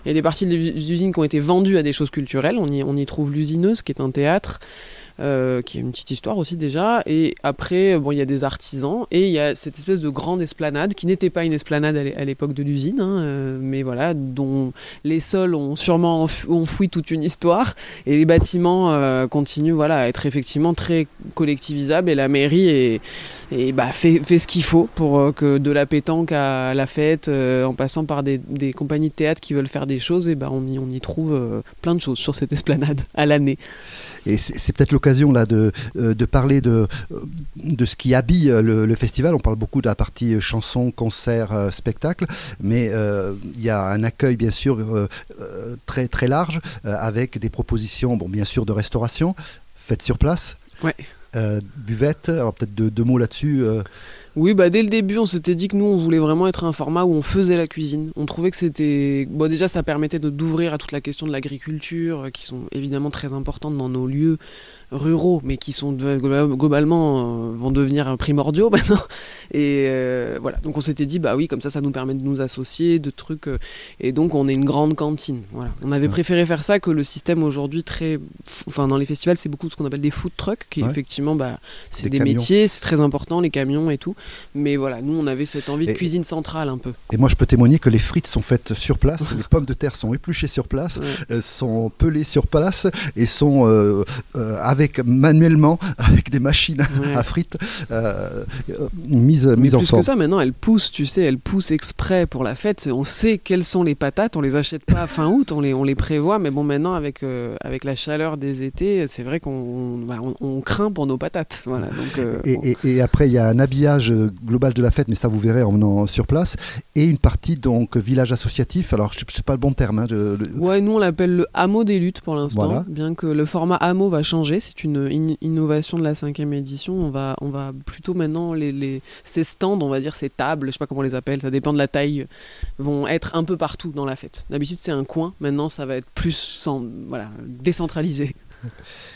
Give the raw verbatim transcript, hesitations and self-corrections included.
Il y a des parties de l'usine qui ont été vendues à des choses culturelles. On y, on y trouve l'Usineuse, qui est un théâtre, euh, qui a une petite histoire aussi déjà. Et après, bon, il y a des artisans. Et il y a cette espèce de grande esplanade, qui n'était pas une esplanade à l'époque de l'usine, hein, euh, mais voilà, dont les sols ont sûrement enfoui toute une histoire. Et les bâtiments euh, continuent voilà, à être effectivement très collectivisables. Et la mairie est, est, bah, fait, fait ce qu'il faut pour euh, que de la pétanque à la fête, euh, en passant par des, des compagnies de théâtre qui veulent faire des choses, et bah, on, y, on y trouve euh, plein de choses sur cette esplanade à l'année. Et c'est, c'est peut-être l'occasion là de, euh, de parler de, de ce qui habille le, le festival. On parle beaucoup de la partie chansons, concerts, euh, spectacles, mais il euh, y a un accueil bien sûr euh, euh, très, très large euh, avec des propositions, bon, bien sûr de restauration, faites sur place, ouais. euh, buvette, alors peut-être deux, deux mots là-dessus. Euh. Oui, bah dès le début, on s'était dit que nous, on voulait vraiment être un format où on faisait la cuisine. On trouvait que c'était... Bon, déjà, ça permettait de, d'ouvrir à toute la question de l'agriculture, qui sont évidemment très importantes dans nos lieux ruraux, mais qui sont globalement euh, vont devenir primordiaux maintenant. Et euh, voilà, donc on s'était dit, bah oui, comme ça, ça nous permet de nous associer, de trucs. Euh, et donc, on est une grande cantine. Voilà. On avait préféré faire ça que le système aujourd'hui très... Enfin, dans les festivals, c'est beaucoup ce qu'on appelle des food trucks, qui ouais. effectivement, bah, c'est des, des métiers, c'est très important, les camions et tout. Mais voilà, nous, on avait cette envie de et, cuisine centrale un peu. Et moi, je peux témoigner que les frites sont faites sur place, les pommes de terre sont épluchées sur place, ouais. euh, sont pelées sur place et sont euh, euh, avec manuellement, avec des machines ouais. à frites euh, mises, mises en forme. Plus que ça, maintenant, elles poussent, tu sais, elles poussent exprès pour la fête. On sait quelles sont les patates, on les achète pas à fin août, on les, on les prévoit, mais bon, maintenant, avec, euh, avec la chaleur des étés, c'est vrai qu'on bah, on, on craint pour nos patates. Voilà, donc, euh, et, bon. et, et après, il y a un habillage global de la fête, mais ça vous verrez en venant sur place, et une partie donc village associatif. Alors je sais pas le bon terme. Hein, de, de... Ouais, nous on l'appelle le hameau des luttes pour l'instant, voilà. Bien que le format hameau va changer. C'est une in- innovation de la cinquième édition. On va, on va plutôt maintenant les, les ces stands, on va dire ces tables, je sais pas comment on les appelle, ça dépend de la taille, vont être un peu partout dans la fête. D'habitude c'est un coin, maintenant ça va être plus sans, voilà, décentralisé.